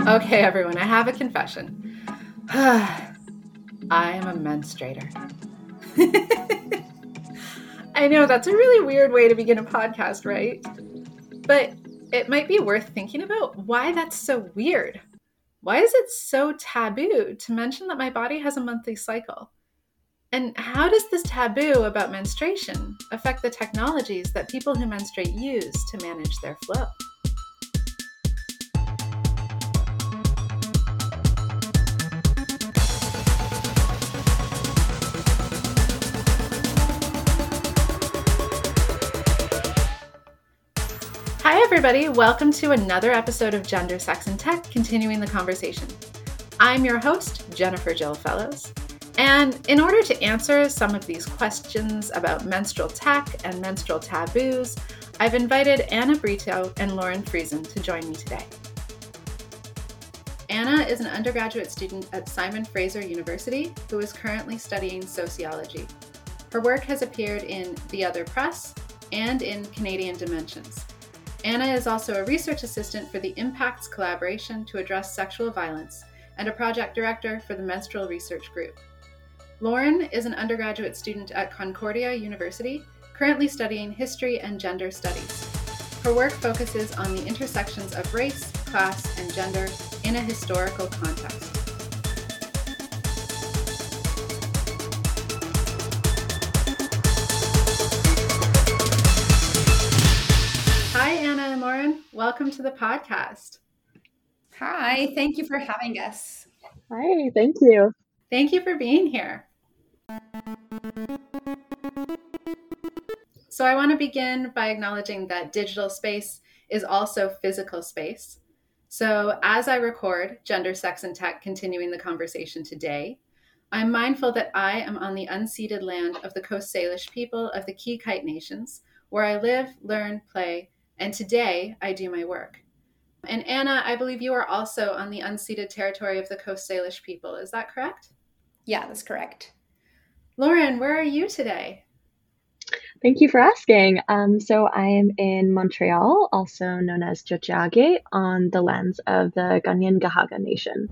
Okay, everyone, I have a confession. I am a menstruator. I know that's a really weird way to begin a podcast, right? But it might be worth thinking about why that's so weird. Why is it so taboo to mention that my body has a monthly cycle? And how does this taboo about menstruation affect the technologies that people who menstruate use to manage their flow? Hi, everybody. Welcome to another episode of Gender, Sex, and Tech, continuing the conversation. I'm your host, Jennifer Jill Fellows. And in order to answer some of these questions about menstrual tech and menstrual taboos, I've invited Anna Brito and Lauren Friesen to join me today. Anna is an undergraduate student at Simon Fraser University who is currently studying sociology. Her work has appeared in The Other Press and in Canadian Dimensions. Anna is also a research assistant for the Impacts Collaboration to Address Sexual Violence and a project director for the Menstrual Research Group. Lauren is an undergraduate student at Concordia University, currently studying history and gender studies. Her work focuses on the intersections of race, class, and gender in a historical context. Hi, Anna and Lauren. Welcome to the podcast. Hi, thank you for having us. Hi, thank you. Thank you for being here. So I want to begin by acknowledging that digital space is also physical space. So as I record Gender, Sex, and Tech, continuing the conversation today, I'm mindful that I am on the unceded land of the Coast Salish people of the Key-Kite Nations, where I live, learn, play, and today I do my work. And Anna, I believe you are also on the unceded territory of the Coast Salish people. Is that correct? Yeah, that's correct. Lauren, where are you today? Thank you for asking. So I am in Montreal, also known as Tiohtià:ke, on the lands of the Kanien'kehá:ka Nation.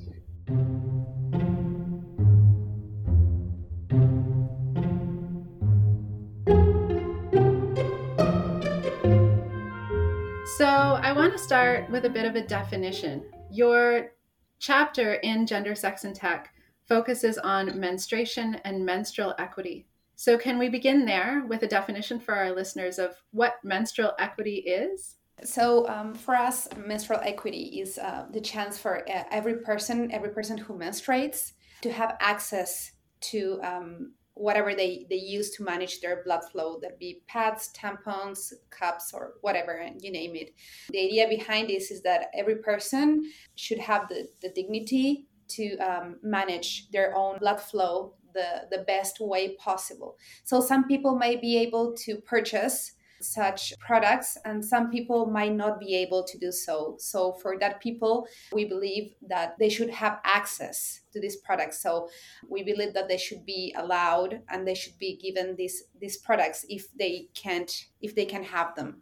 So I want to start with a bit of a definition. Your chapter in Gender, Sex, and Tech focuses on menstruation and menstrual equity. So can we begin there with a definition for our listeners of what menstrual equity is? So for us, menstrual equity is the chance for every person who menstruates to have access to whatever they use to manage their blood flow. That be pads, tampons, cups, or whatever, you name it. The idea behind this is that every person should have the dignity to manage their own blood flow the best way possible. So some people may be able to purchase such products and some people might not be able to do so. So for that people, we believe that they should have access to these products. So we believe that they should be allowed and they should be given these products if they can have them.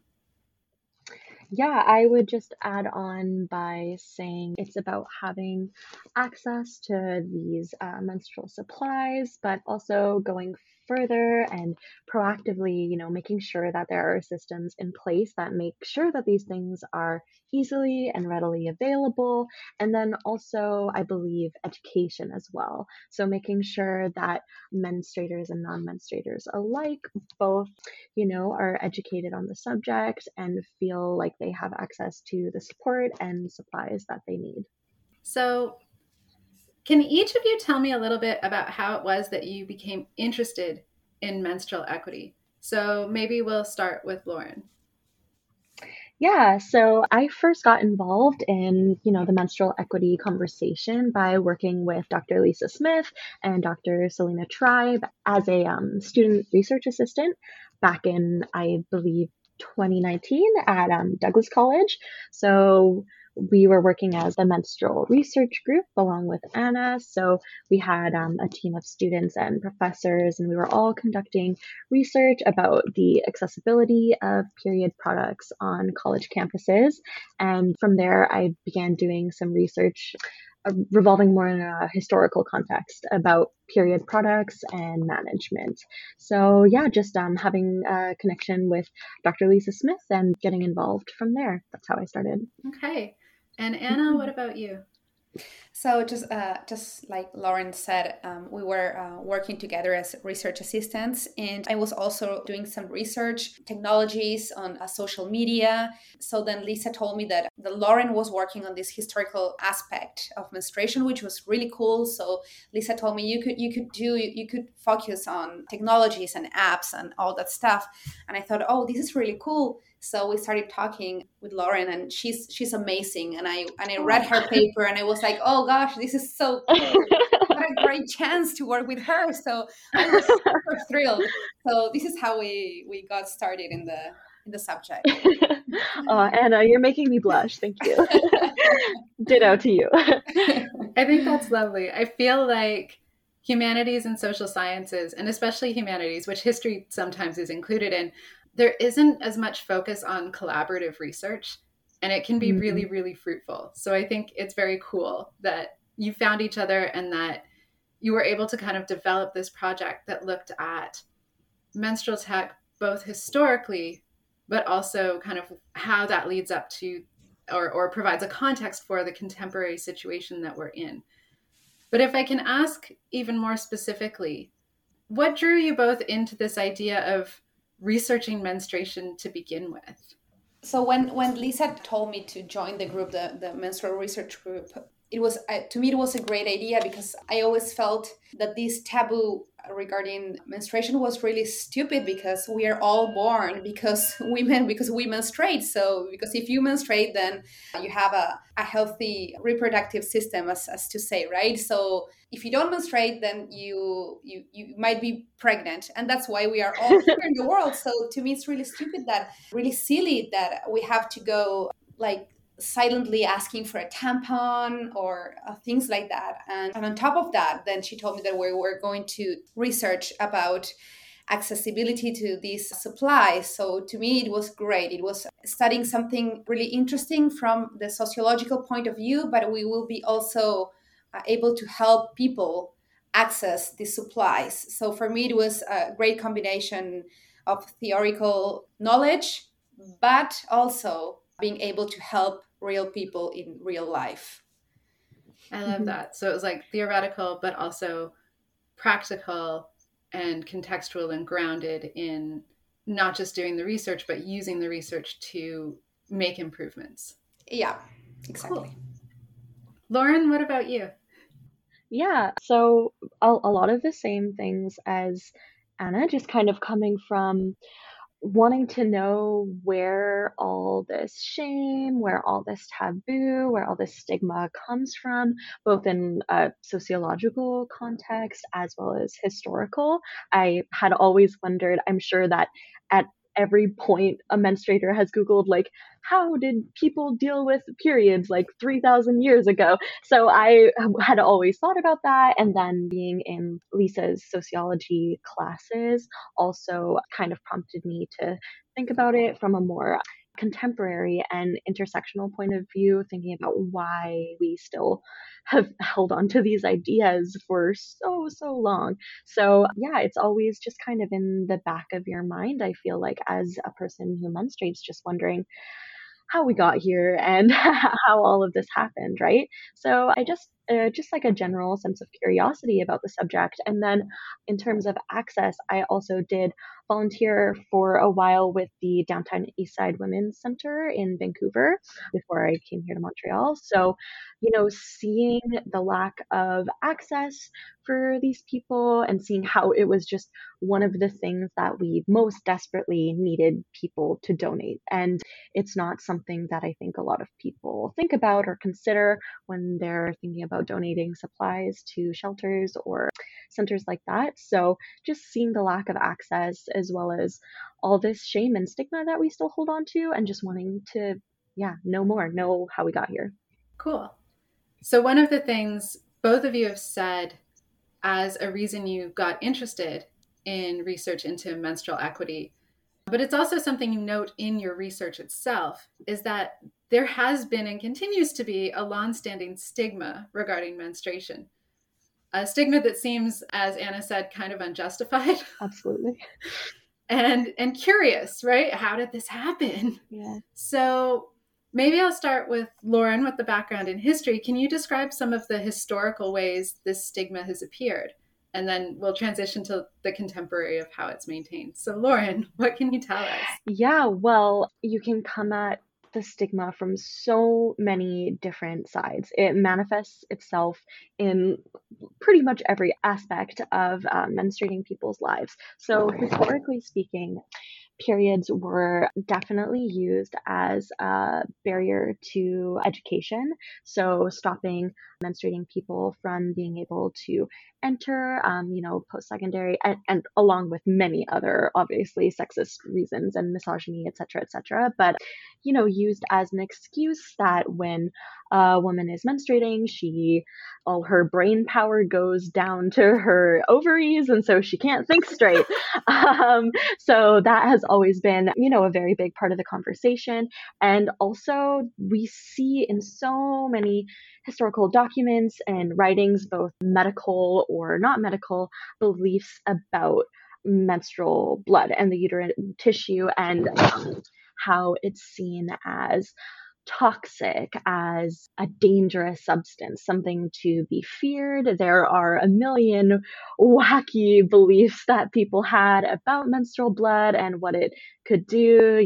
Yeah, I would just add on by saying it's about having access to these menstrual supplies, but also going further and proactively, making sure that there are systems in place that make sure that these things are easily and readily available. And then also, I believe, education as well. So making sure that menstruators and non-menstruators alike both are educated on the subject and feel like they have access to the support and supplies that they need. So can each of you tell me a little bit about how it was that you became interested in menstrual equity? So maybe we'll start with Lauren. Yeah, so I first got involved in, the menstrual equity conversation by working with Dr. Lisa Smith and Dr. Selena Tribe as a student research assistant back in, I believe, 2019 at Douglas College. So we were working as a menstrual research group along with Anna. So we had a team of students and professors, and we were all conducting research about the accessibility of period products on college campuses. And from there, I began doing some research revolving more in a historical context about period products and management. So yeah, just having a connection with Dr. Lisa Smith and getting involved from there. That's how I started. Okay. And Anna, what about you? So just like Lauren said, we were working together as research assistants, and I was also doing some research technologies on social media. So then Lisa told me that Lauren was working on this historical aspect of menstruation, which was really cool. So Lisa told me you could focus on technologies and apps and all that stuff. And I thought, oh, this is really cool. So we started talking with Lauren, and she's amazing. And I read her paper, and I was like, oh gosh, this is so cool! What a great chance to work with her. So I was super thrilled. So this is how we got started in the subject. Oh, Anna, you're making me blush. Thank you. Ditto to you. I think that's lovely. I feel like humanities and social sciences, and especially humanities, which history sometimes is included in, there isn't as much focus on collaborative research, and it can be really, really fruitful. So I think it's very cool that you found each other and that you were able to kind of develop this project that looked at menstrual tech, both historically, but also kind of how that leads up to or provides a context for the contemporary situation that we're in. But if I can ask even more specifically, what drew you both into this idea of researching menstruation to begin with? So when Lisa told me to join the group, the menstrual research group, it was to me it was a great idea, because I always felt that this taboo regarding menstruation was really stupid, because we are all born because we menstruate. So because if you menstruate, then you have a healthy reproductive system, as to say, right? So if you don't menstruate, then you might be pregnant, and that's why we are all here in the world. So to me it's really stupid, that really silly, that we have to go like silently asking for a tampon or things like that. And on top of that, then she told me that we were going to research about accessibility to these supplies. So to me, it was great. It was studying something really interesting from the sociological point of view, but we will be also able to help people access these supplies. So for me, it was a great combination of theoretical knowledge, but also being able to help real people in real life. I love that. So it was like theoretical, but also practical and contextual and grounded in not just doing the research, but using the research to make improvements. Yeah, exactly. Cool. Lauren, what about you? Yeah, so a lot of the same things as Anna, just kind of coming from wanting to know where all this shame, where all this taboo, where all this stigma comes from, both in a sociological context as well as historical. I had always wondered, I'm sure that at every point a menstruator has Googled, like, how did people deal with periods like 3,000 years ago? So I had always thought about that. And then being in Lisa's sociology classes also kind of prompted me to think about it from a more contemporary and intersectional point of view, thinking about why we still have held on to these ideas for so long. So yeah, it's always just kind of in the back of your mind, I feel like, as a person who menstruates, just wondering how we got here and how all of this happened, right? So I just like a general sense of curiosity about the subject. And then in terms of access, I also did volunteer for a while with the Downtown Eastside Women's Center in Vancouver before I came here to Montreal. So, seeing the lack of access for these people and seeing how it was just one of the things that we most desperately needed people to donate. And it's not something that I think a lot of people think about or consider when they're thinking about donating supplies to shelters or centers like that. So just seeing the lack of access as well as all this shame and stigma that we still hold on to, and just wanting to know how we got here. Cool. So one of the things both of you have said as a reason you got interested in research into menstrual equity, but it's also something you note in your research itself, is that there has been and continues to be a longstanding stigma regarding menstruation. A stigma that seems, as Anna said, kind of unjustified. Absolutely. And curious, right? How did this happen? Yeah. So maybe I'll start with Lauren with the background in history. Can you describe some of the historical ways this stigma has appeared? And then we'll transition to the contemporary of how it's maintained. So Lauren, what can you tell us? Yeah, well, you can come at the stigma from so many different sides. It manifests itself in pretty much every aspect of menstruating people's lives. So, historically speaking, periods were definitely used as a barrier to education. So, stopping menstruating people from being able to enter, post-secondary, and along with many other, obviously, sexist reasons and misogyny, et cetera, et cetera. But, used as an excuse that when a woman is menstruating, all her brain power goes down to her ovaries, and so she can't think straight. So that has always been, a very big part of the conversation. And also, we see in so many historical documents and writings, both medical or not medical, beliefs about menstrual blood and the uterine tissue, and how it's seen as toxic, as a dangerous substance, something to be feared. There are a million wacky beliefs that people had about menstrual blood and what it could do.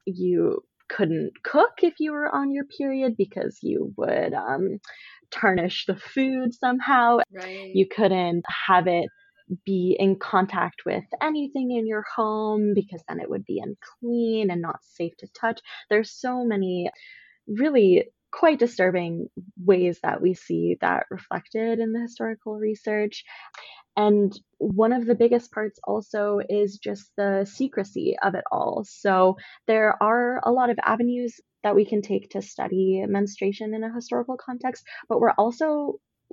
You couldn't cook if you were on your period because you would tarnish the food somehow. Right. You couldn't have it be in contact with anything in your home because then it would be unclean and not safe to touch. There's so many really quite disturbing ways that we see that reflected in the historical research. And one of the biggest parts also is just the secrecy of it all. So there are a lot of avenues that we can take to study menstruation in a historical context, but we're also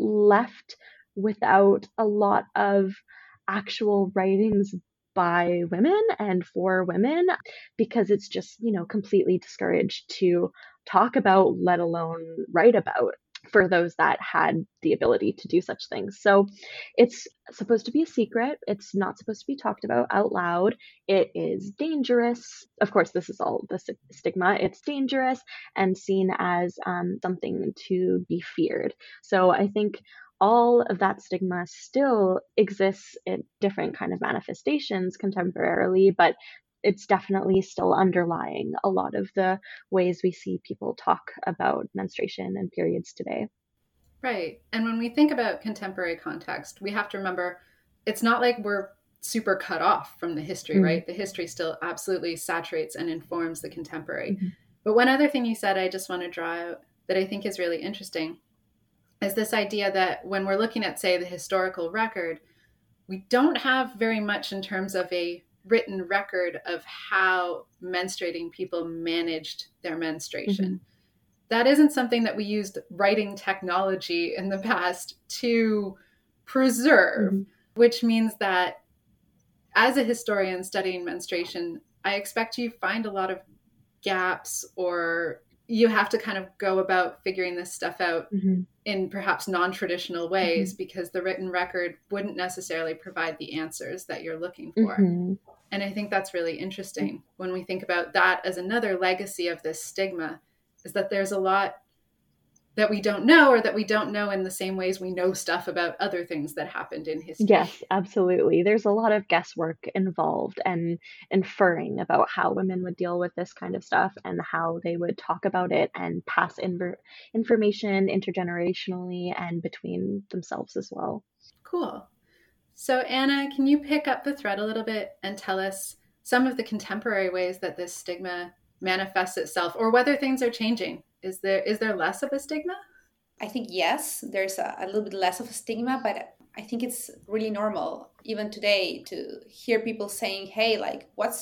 left without a lot of actual writings by women and for women because it's just, completely discouraged to talk about, let alone write about, for those that had the ability to do such things. So it's supposed to be a secret. It's not supposed to be talked about out loud. It is dangerous. Of course, this is all the stigma. It's dangerous and seen as something to be feared. So I think all of that stigma still exists in different kind of manifestations contemporarily, but it's definitely still underlying a lot of the ways we see people talk about menstruation and periods today. Right. And when we think about contemporary context, we have to remember it's not like we're super cut off from the history, right? The history still absolutely saturates and informs the contemporary. But one other thing you said I just want to draw out that I think is really interesting is this idea that when we're looking at, say, the historical record, we don't have very much in terms of a written record of how menstruating people managed their menstruation. That isn't something that we used writing technology in the past to preserve, which means that as a historian studying menstruation, I expect you find a lot of gaps, or you have to kind of go about figuring this stuff out in perhaps non-traditional ways because the written record wouldn't necessarily provide the answers that you're looking for. And I think that's really interesting when we think about that as another legacy of this stigma, is that there's a lot that we don't know, or that we don't know in the same ways we know stuff about other things that happened in history. Yes, absolutely. There's a lot of guesswork involved and inferring about how women would deal with this kind of stuff and how they would talk about it and pass information intergenerationally and between themselves as well. Cool. So Anna, can you pick up the thread a little bit and tell us some of the contemporary ways that this stigma manifests itself, or whether things are changing? Is there less of a stigma? I think yes, there's a little bit less of a stigma, but I think it's really normal even today to hear people saying, hey, like, what's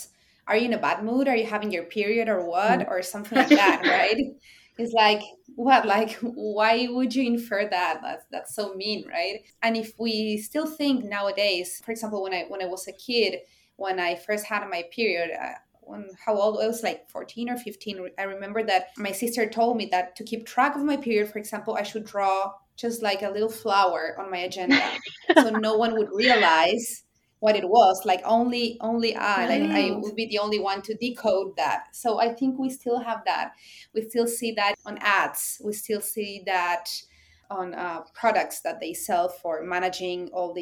are you in a bad mood? Are you having your period or what? Or something like that, right? It's like, what? Like, why would you infer that? That's so mean, right? And if we still think nowadays, for example, when I was a kid, when I first had my period, how old I was, like 14 or 15, I remember that my sister told me that to keep track of my period, for example, I should draw just like a little flower on my agenda, so no one would realize what it was. Like only I, like I Right. would be the only one to decode that. So I think we still have that. We still see that on ads. We still see that on products that they sell for managing all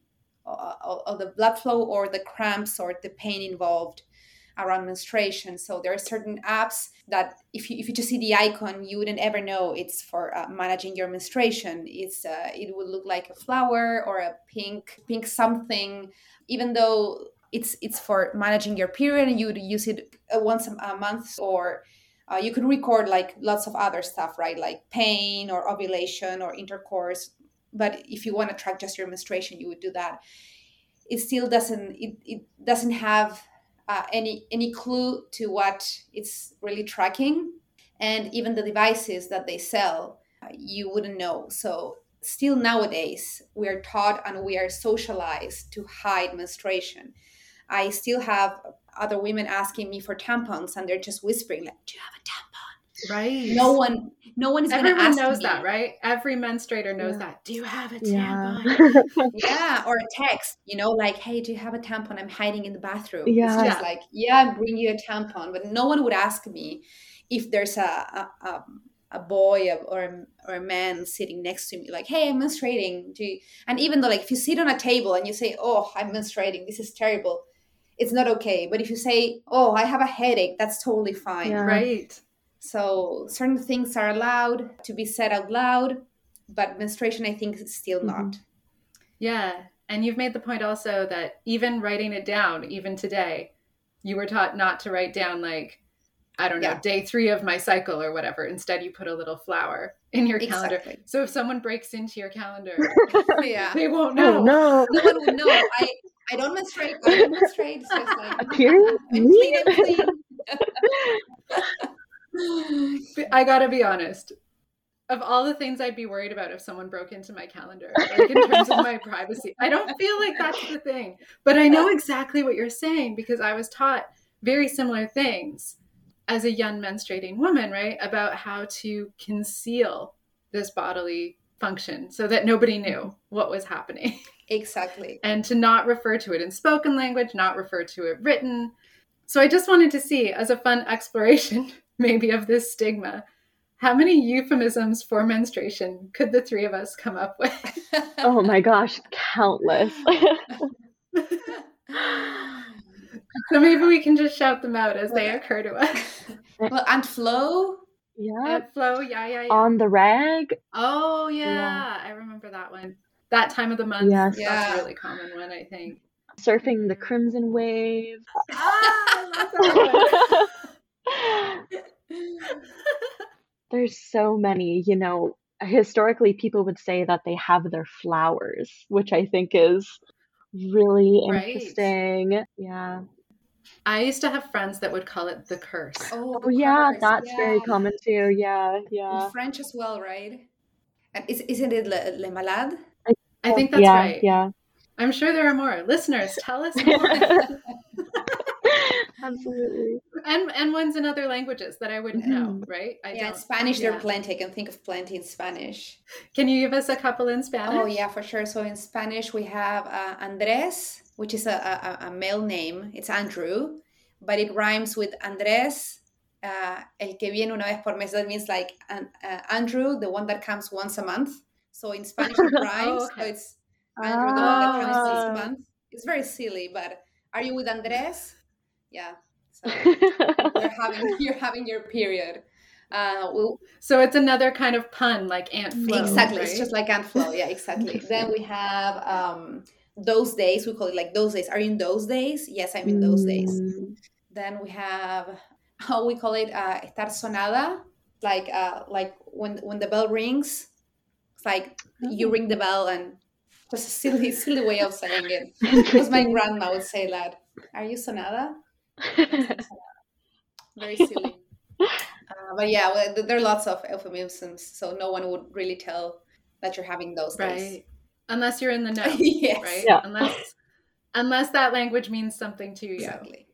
the blood flow or the cramps or the pain involved around menstruation. So there are certain apps that if you just see the icon, you wouldn't ever know it's for managing your menstruation. It would look like a flower or a pink something, even though it's for managing your period, and you would use it once a month, or you could record like lots of other stuff, right? Like pain or ovulation or intercourse. But if you want to track just your menstruation, you would do that. It still doesn't have any clue to what it's really tracking, and even the devices that they sell, you wouldn't know. So still nowadays we are taught and we are socialized to hide menstruation. I still have other women asking me for tampons, and they're just whispering like, do you have a tampon? Right. No one is going to Everyone ask knows me. that, right? Every menstruator knows that. Do you have a tampon? Yeah, or a text, like, hey, do you have a tampon? I'm hiding in the bathroom. Yeah. It's just like, yeah, I'm bringing you a tampon. But no one would ask me if there's a boy or a man sitting next to me, like, hey, I'm menstruating. And even though, like, if you sit on a table and you say, oh, I'm menstruating, this is terrible, it's not okay. But if you say, oh, I have a headache, that's totally fine. Yeah. Right. So certain things are allowed to be said out loud, but menstruation, I think, is still not. Yeah. And you've made the point also that even writing it down, even today, you were taught not to write down, like, I don't know, day 3 of my cycle or whatever. Instead, you put a little flower in your calendar. So if someone breaks into your calendar, they won't know. Oh, no. No one would know. I don't menstruate. I don't menstruate. It's just like, a period? I'm clean. I gotta be honest. Of all the things I'd be worried about if someone broke into my calendar, like in terms of my privacy, I don't feel like that's the thing. But I know exactly what you're saying, because I was taught very similar things as a young menstruating woman, right? About how to conceal this bodily function so that nobody knew what was happening. Exactly. And to not refer to it in spoken language, not refer to it written. So I just wanted to see, as a fun exploration, maybe, of this stigma, how many euphemisms for menstruation could the 3 of us come up with? Oh my gosh, countless. So maybe we can just shout them out as they occur to us. Well, Aunt Flo. Yeah. Aunt Flo, yeah. On the rag. Oh, yeah. I remember that one. That time of the month. Yes. That's a really common one, I think. Surfing the crimson wave. That's a There's so many, historically people would say that they have their flowers, which I think is really interesting. Yeah. I used to have friends that would call it the curse. Oh yeah, that's very common too. Yeah. In French as well, right? And isn't it le malade? I think that's right. Yeah. I'm sure there are more. Listeners, tell us more. Absolutely. And ones in other languages that I wouldn't know, right? In Spanish, there are plenty. I can think of plenty in Spanish. Can you give us a couple in Spanish? Oh, yeah, for sure. So in Spanish, we have Andrés, which is a male name. It's Andrew, but it rhymes with Andrés, el que viene una vez por mes. That means like Andrew, the one that comes once a month. So in Spanish, it rhymes. So it's Andrew, the one that comes once a month. It's very silly, but are you with Andrés? Yeah. So you're having your period. So it's another kind of pun, like Aunt Flo. Exactly. Right? It's just like Aunt Flo. Yeah, exactly. Then we have those days. We call it like those days. Are you in those days? Yes, I'm in those days. Then we have how we call it estar sonada, like when the bell rings. It's like you ring the bell, and just a silly way of saying it. Because my grandma would say that. Are you sonada? That seems very silly. But yeah, well, there are lots of euphemisms, so no one would really tell that you're having those days. Right. Unless you're in the know, Yes, right? Yeah. Unless that language means something to you. exactly.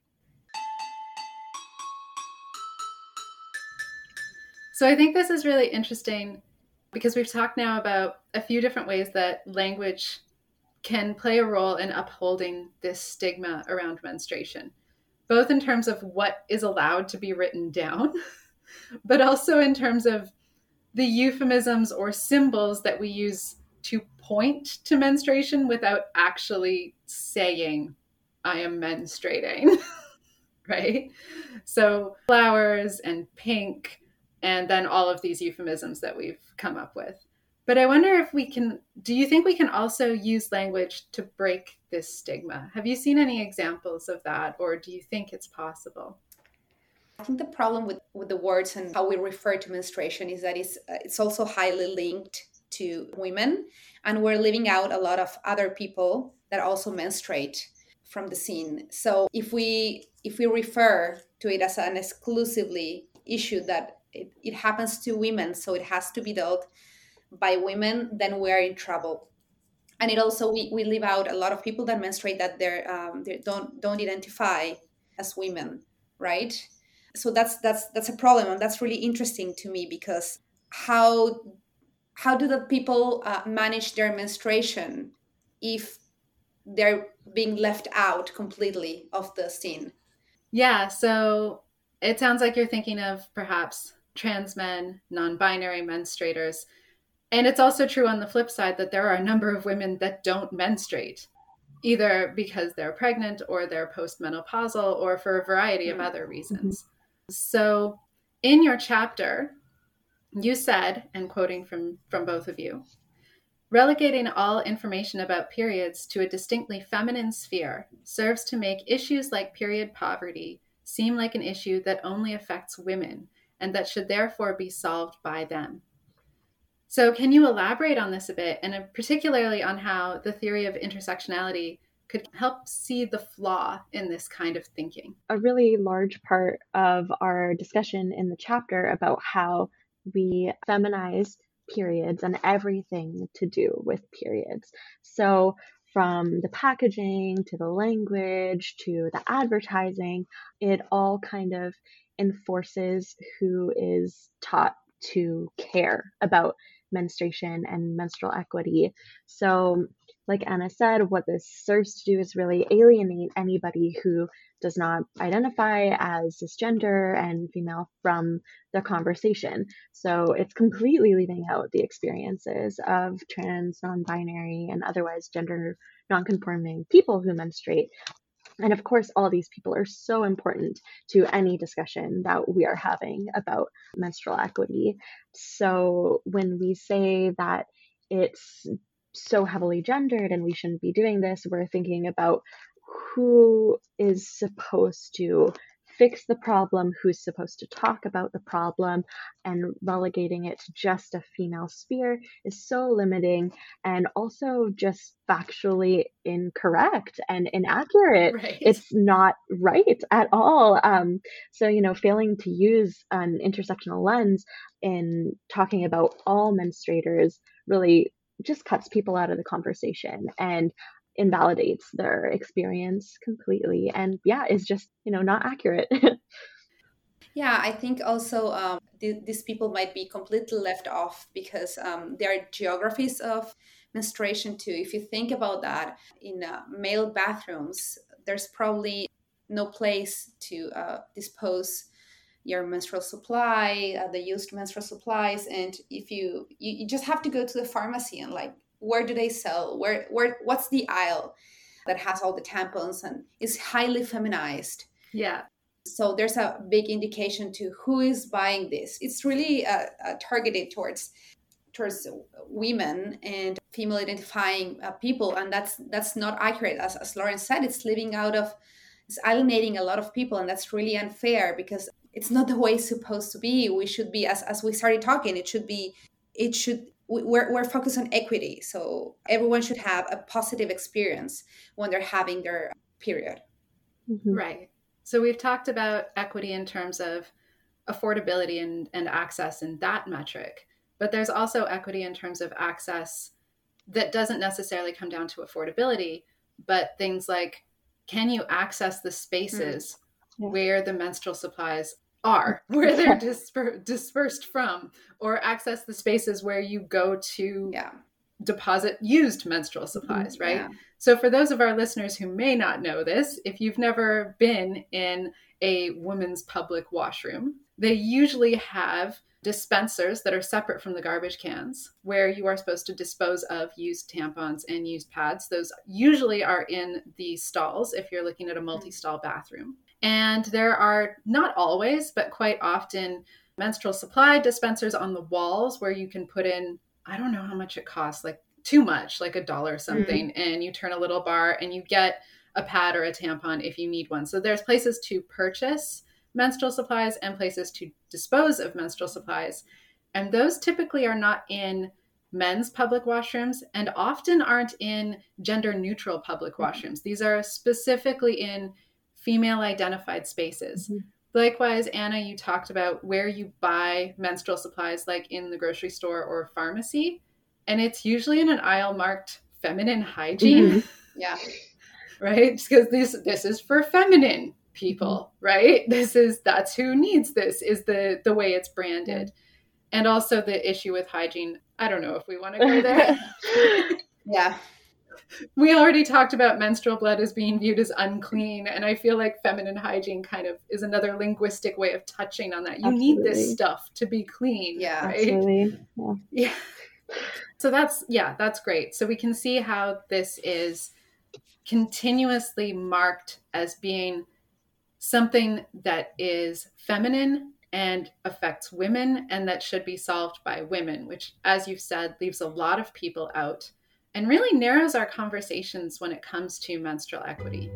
So I think this is really interesting because we've talked now about a few different ways that language can play a role in upholding this stigma around menstruation, both in terms of what is allowed to be written down, but also in terms of the euphemisms or symbols that we use to point to menstruation without actually saying, I am menstruating, right? So flowers and pink, and then all of these euphemisms that we've come up with. But I wonder if do you think we can also use language to break this stigma? Have you seen any examples of that, or do you think it's possible? I think the problem with the words and how we refer to menstruation is that it's also highly linked to women, and we're leaving out a lot of other people that also menstruate from the scene. So if we refer to it as an exclusively issue that it happens to women, so it has to be dealt by women, then we're in trouble. And it also we leave out a lot of people that menstruate that they don't identify as women, right? So that's a problem, and that's really interesting to me, because how do the people manage their menstruation if they're being left out completely of the scene? Yeah, so it sounds like you're thinking of perhaps trans men, non-binary menstruators. And it's also true on the flip side that there are a number of women that don't menstruate, either because they're pregnant or they're postmenopausal or for a variety of other reasons. So in your chapter, you said, and quoting from both of you, relegating all information about periods to a distinctly feminine sphere serves to make issues like period poverty seem like an issue that only affects women and that should therefore be solved by them. So can you elaborate on this a bit, and particularly on how the theory of intersectionality could help see the flaw in this kind of thinking? A really large part of our discussion in the chapter about how we feminize periods and everything to do with periods. So from the packaging to the language to the advertising, it all kind of enforces who is taught to care about menstruation and menstrual equity. So, like Anna said, what this serves to do is really alienate anybody who does not identify as cisgender and female from the conversation. So it's completely leaving out the experiences of trans, non-binary, and otherwise gender non-conforming people who menstruate. And of course, all these people are so important to any discussion that we are having about menstrual equity. So when we say that it's so heavily gendered and we shouldn't be doing this, we're thinking about who is supposed to fix the problem, who's supposed to talk about the problem, and relegating it to just a female sphere is so limiting and also just factually incorrect and inaccurate. Right. It's not right at all. So, failing to use an intersectional lens in talking about all menstruators really just cuts people out of the conversation and invalidates their experience completely, and is just not accurate. Yeah, I think also these people might be completely left off because there are geographies of menstruation too. If you think about that, in male bathrooms, there's probably no place to dispose your menstrual supply, the used menstrual supplies, and if you just have to go to the pharmacy and like, where do they sell? What's the aisle that has all the tampons and is highly feminized? Yeah. So there's a big indication to who is buying this. It's really targeted towards women and female identifying people, and that's not accurate. As Lauren said, it's alienating a lot of people, and that's really unfair because it's not the way it's supposed to be. We should be, as we started talking, we're focused on equity, so everyone should have a positive experience when they're having their period. Mm-hmm. Right. So we've talked about equity in terms of affordability and access in that metric, but there's also equity in terms of access that doesn't necessarily come down to affordability, but things like, can you access the spaces where the menstrual supplies are, where they're dispersed from, or access the spaces where you go to deposit used menstrual supplies, right? Yeah. So for those of our listeners who may not know this, if you've never been in a women's public washroom, they usually have dispensers that are separate from the garbage cans where you are supposed to dispose of used tampons and used pads. Those usually are in the stalls if you're looking at a multi-stall bathroom. And there are not always, but quite often menstrual supply dispensers on the walls where you can put in, I don't know how much it costs, like too much, like $1 or something. And you turn a little bar and you get a pad or a tampon if you need one. So there's places to purchase menstrual supplies and places to dispose of menstrual supplies. And those typically are not in men's public washrooms and often aren't in gender neutral public washrooms. These are specifically in female identified spaces. Likewise, Anna, you talked about where you buy menstrual supplies, like in the grocery store or pharmacy, and it's usually in an aisle marked feminine hygiene. Yeah. Right? Because this is for feminine people, right? That's who needs this, is the way it's branded. And also the issue with hygiene. I don't know if we want to go there. Yeah. We already talked about menstrual blood as being viewed as unclean. And I feel like feminine hygiene kind of is another linguistic way of touching on that. You need this stuff to be clean. Yeah. Right? Absolutely. Yeah. So that's great. So we can see how this is continuously marked as being something that is feminine and affects women and that should be solved by women, which, as you've said, leaves a lot of people out and really narrows our conversations when it comes to menstrual equity.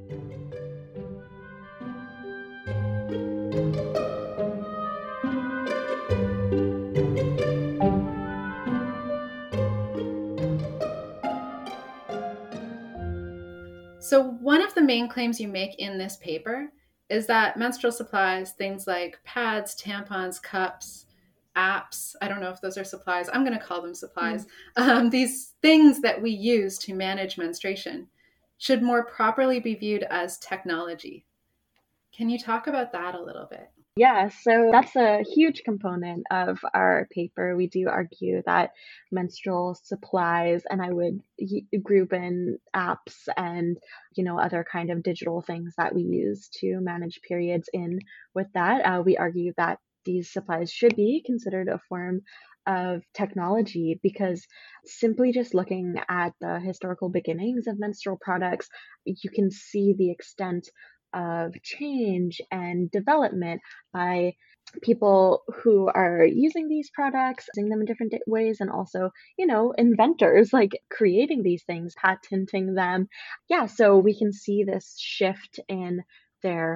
So one of the main claims you make in this paper is that menstrual supplies, things like pads, tampons, cups, apps, I don't know if those are supplies, I'm going to call them supplies, these things that we use to manage menstruation should more properly be viewed as technology. Can you talk about that a little bit? Yeah, so that's a huge component of our paper. We do argue that menstrual supplies, and I would group in apps and, other kind of digital things that we use to manage periods in with that. We argue that these supplies should be considered a form of technology because simply just looking at the historical beginnings of menstrual products, you can see the extent of change and development by people who are using these products, using them in different ways, and also, inventors like creating these things, patenting them. Yeah, so we can see this shift in their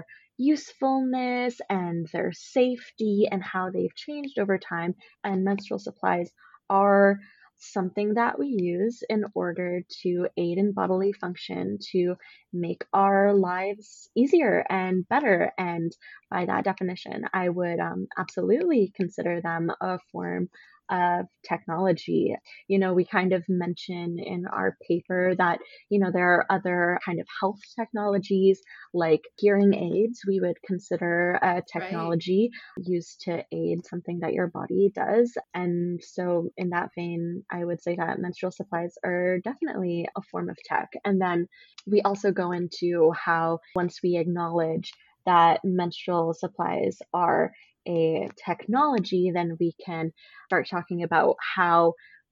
usefulness and their safety and how they've changed over time. And menstrual supplies are something that we use in order to aid in bodily function, to make our lives easier and better. And by that definition, I would absolutely consider them a form of technology. We kind of mention in our paper that, there are other kind of health technologies like hearing aids. We would consider a technology used to aid something that your body does. And so in that vein, I would say that menstrual supplies are definitely a form of tech. And then we also go into how once we acknowledge that menstrual supplies are a technology, then we can start talking about how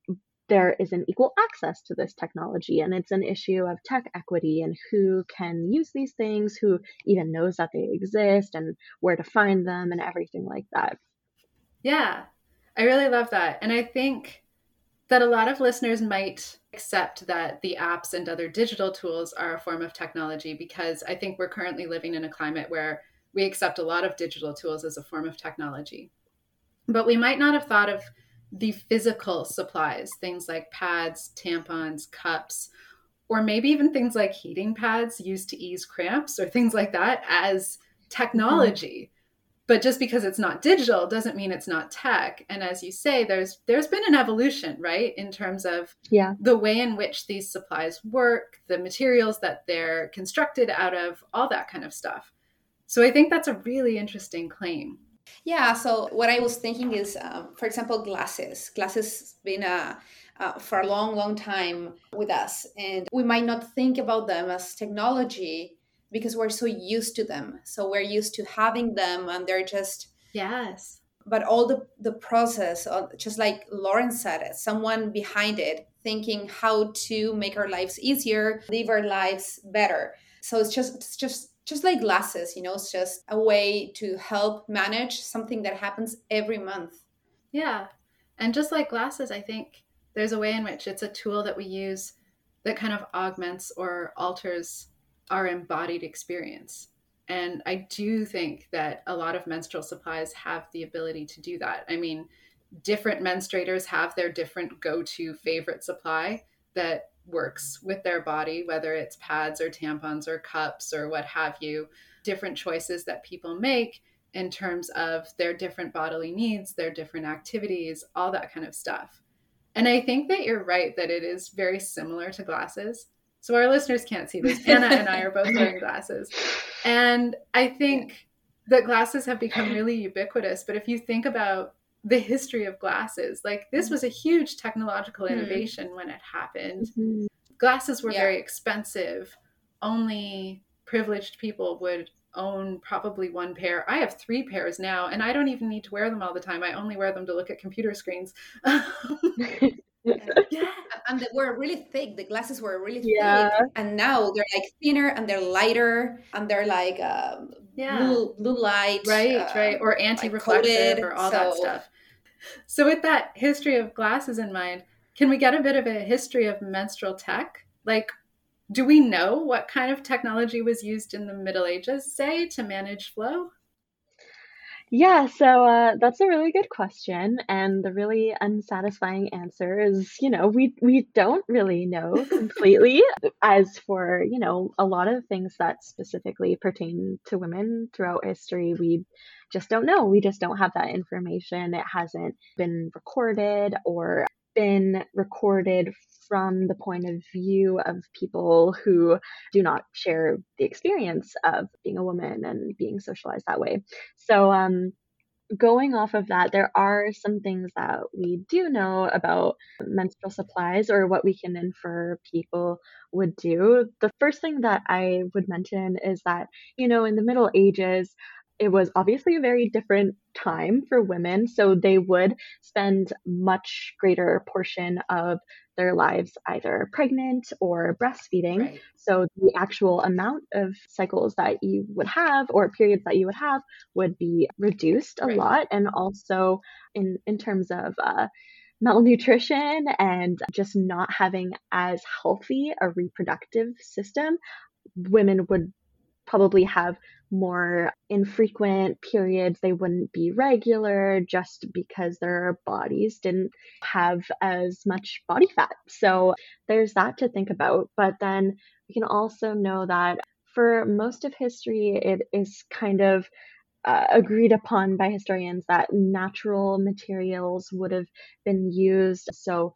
there isn't equal access to this technology. And it's an issue of tech equity and who can use these things, who even knows that they exist and where to find them and everything like that. Yeah, I really love that. And I think that a lot of listeners might accept that the apps and other digital tools are a form of technology because I think we're currently living in a climate where we accept a lot of digital tools as a form of technology. But we might not have thought of the physical supplies, things like pads, tampons, cups, or maybe even things like heating pads used to ease cramps or things like that as technology. But just because it's not digital doesn't mean it's not tech. And as you say, there's been an evolution, right, in terms of the way in which these supplies work, the materials that they're constructed out of, all that kind of stuff. So I think that's a really interesting claim. Yeah, so what I was thinking is, for example, glasses. Glasses been for a long, long time with us. And we might not think about them as technology because we're so used to them. So we're used to having them and they're just... Yes. But all the process, just like Lauren said, it, someone behind it thinking how to make our lives easier, live our lives better. So it's just like glasses, it's just a way to help manage something that happens every month. Yeah. And just like glasses, I think there's a way in which it's a tool that we use that kind of augments or alters our embodied experience. And I do think that a lot of menstrual supplies have the ability to do that. I mean, different menstruators have their different go-to favorite supply that works with their body, whether it's pads or tampons or cups or what have you, different choices that people make in terms of their different bodily needs, their different activities, all that kind of stuff. And I think that you're right that it is very similar to glasses. So our listeners can't see this. Anna and I are both wearing glasses. And I think that glasses have become really ubiquitous. But if you think about the history of glasses, like this was a huge technological innovation when it happened. Glasses were very expensive. Only privileged people would own probably one pair. I have 3 pairs now, and I don't even need to wear them all the time. I only wear them to look at computer screens. Yeah, and they were really thick. The glasses were really thick, and now they're like thinner and they're lighter and they're like blue light, right, or anti-reflective, or all that stuff. So with that history of glasses in mind, can we get a bit of a history of menstrual tech? Like, do we know what kind of technology was used in the Middle Ages, say, to manage flow? Yeah, so that's a really good question. And the really unsatisfying answer is, we don't really know completely. As for, a lot of things that specifically pertain to women throughout history, we just don't know. We just don't have that information. It hasn't been recorded or been recorded from the point of view of people who do not share the experience of being a woman and being socialized that way. So, going off of that, there are some things that we do know about menstrual supplies or what we can infer people would do. The first thing that I would mention is that, in the Middle Ages, it was obviously a very different time for women. So they would spend much greater portion of their lives either pregnant or breastfeeding. Right. So the actual amount of cycles that you would have or periods that you would have would be reduced a lot. And also in terms of malnutrition and just not having as healthy a reproductive system, women would probably have more infrequent periods. They wouldn't be regular just because their bodies didn't have as much body fat. So there's that to think about. But then we can also know that for most of history, it is kind of agreed upon by historians that natural materials would have been used. So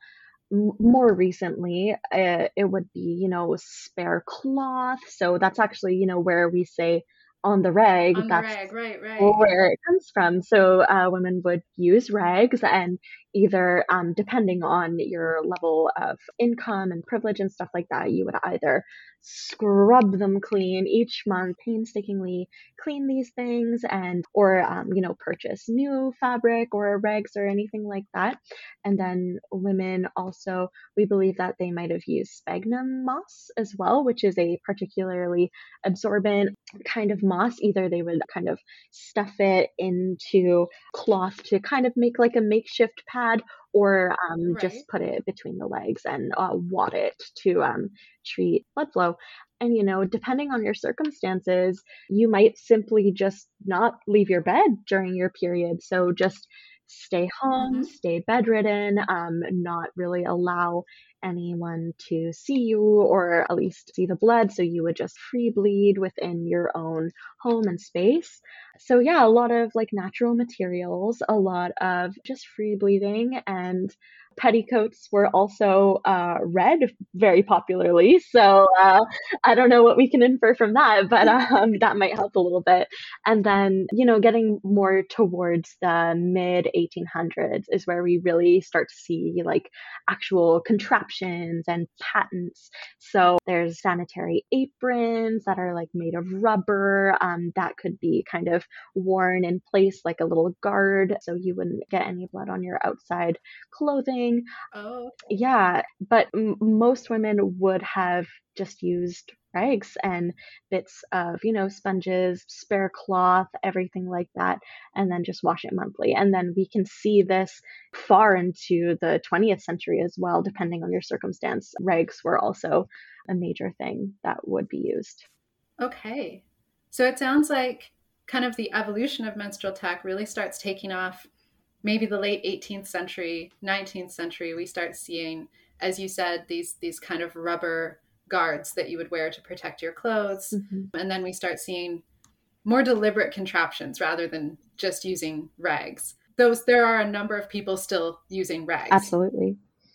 more recently, it would be, spare cloth. So that's actually, where we say on the rag. That's right. where it comes from. So women would use rags, and either depending on your level of income and privilege and stuff like that, you would either scrub them clean each month, painstakingly clean these things, and or purchase new fabric or rags or anything like that. And then women also, we believe that they might have used sphagnum moss as well, which is a particularly absorbent kind of moss. Either they would kind of stuff it into cloth to kind of make like a makeshift pad, or just put it between the legs and wad it to treat blood flow. And, depending on your circumstances, you might simply just not leave your bed during your period. So just stay home, stay bedridden, not really allow anyone to see you or at least see the blood. So you would just free bleed within your own home and space. So yeah, a lot of like natural materials, a lot of just free bleeding, and petticoats were also read very popularly. So I don't know what we can infer from that, but that might help a little bit. And then, getting more towards the mid 1800s is where we really start to see like actual contraptions and patents. So there's sanitary aprons that are like made of rubber, that could be kind of worn in place like a little guard so you wouldn't get any blood on your outside clothing. Oh, Yeah, but most women would have just used rags and bits of, sponges, spare cloth, everything like that, and then just wash it monthly. And then we can see this far into the 20th century as well, depending on your circumstance. Rags were also a major thing that would be used. okay. So it sounds like kind of the evolution of menstrual tech really starts taking off maybe the late 18th century, 19th century. We start seeing, as you said, these kind of rubber guards that you would wear to protect your clothes. And then we start seeing more deliberate contraptions rather than just using rags. There are a number of people still using rags. Absolutely.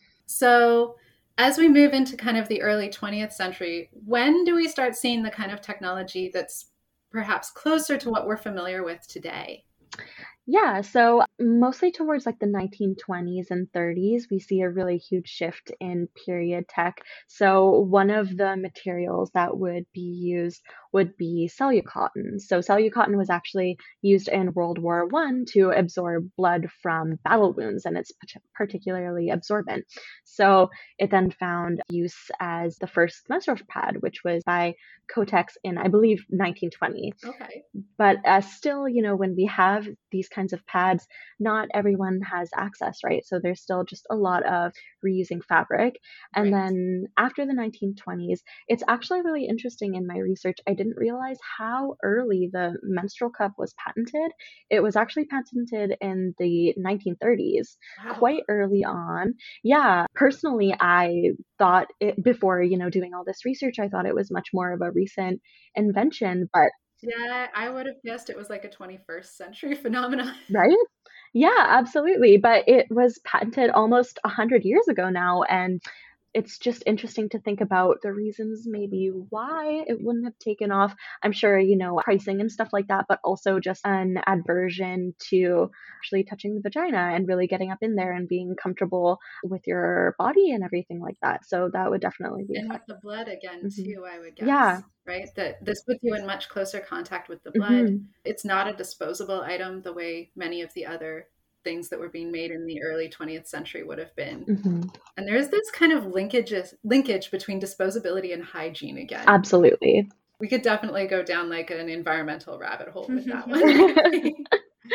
So as we move into kind of the early 20th century, when do we start seeing the kind of technology that's perhaps closer to what we're familiar with today? Yeah, so mostly towards like the 1920s and 30s, we see a really huge shift in period tech. So one of the materials that would be used would be cellucotton. So cellucotton was actually used in World War I to absorb blood from battle wounds, and it's particularly absorbent. So it then found use as the first menstrual pad, which was by Kotex in, I believe, 1920. Okay. But still, when we have these kinds of pads, not everyone has access, right? So there's still just a lot of reusing fabric. And Right. then after the 1920s, it's actually really interesting in my research. I didn't realize how early the menstrual cup was patented. It was actually patented in the 1930s, Wow. quite early on. Yeah, personally, I thought it before, doing all this research, I thought it was much more of a recent invention, but Yeah, I would have guessed it was like a 21st century phenomenon. right? Yeah, absolutely. But it was patented almost 100 years ago now. And it's just interesting to think about the reasons maybe why it wouldn't have taken off. I'm sure, pricing and stuff like that, but also just an aversion to actually touching the vagina and really getting up in there and being comfortable with your body and everything like that. So that would definitely be a And with factor. the blood again, too, I would Yeah. guess, right? That this puts you in much closer contact with the blood. hmm It's not a disposable item the way many of the other things that were being made in the early 20th century would have been. hmm And there's this kind of linkage between disposability and hygiene again. Absolutely. We could definitely go down like an environmental rabbit hole with that one.